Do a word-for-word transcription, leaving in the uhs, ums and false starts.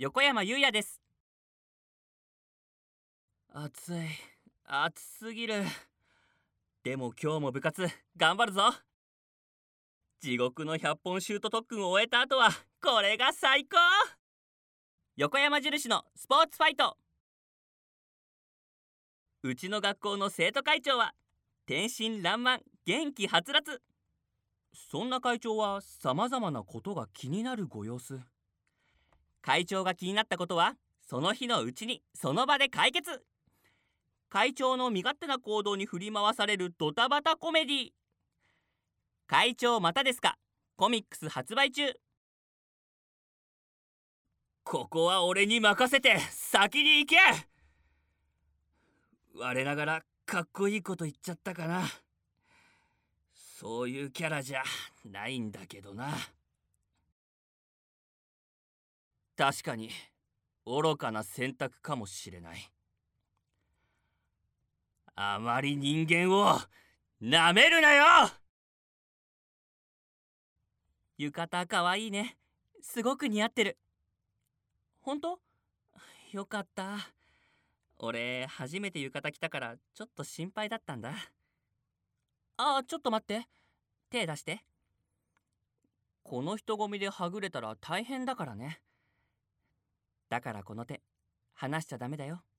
横山裕也です。暑い、暑すぎる。でも今日も部活頑張るぞ。地獄のひゃっぽんシュート特訓を終えた後はこれが最高。横山印のスポーツファイト。うちの学校の生徒会長は天真爛漫、元気はつらつ。そんな会長はさまざまなことが気になるご様子。会長が気になったことはその日のうちにその場で解決。会長の身勝手な行動に振り回されるドタバタコメディ。会長またですかコミックス発売中。ここは俺に任せて先に行け。我ながらかっこいいこと言っちゃったかな。そういうキャラじゃないんだけどな。確かに愚かな選択かもしれない。あまり人間をなめるなよ。浴衣かわいいね。すごく似合ってる。ほんと？よかった。俺初めて浴衣着たからちょっと心配だったんだ。ああ、ちょっと待って。手出して。この人混みではぐれたら大変だからね。だからこの手離しちゃダメだよ。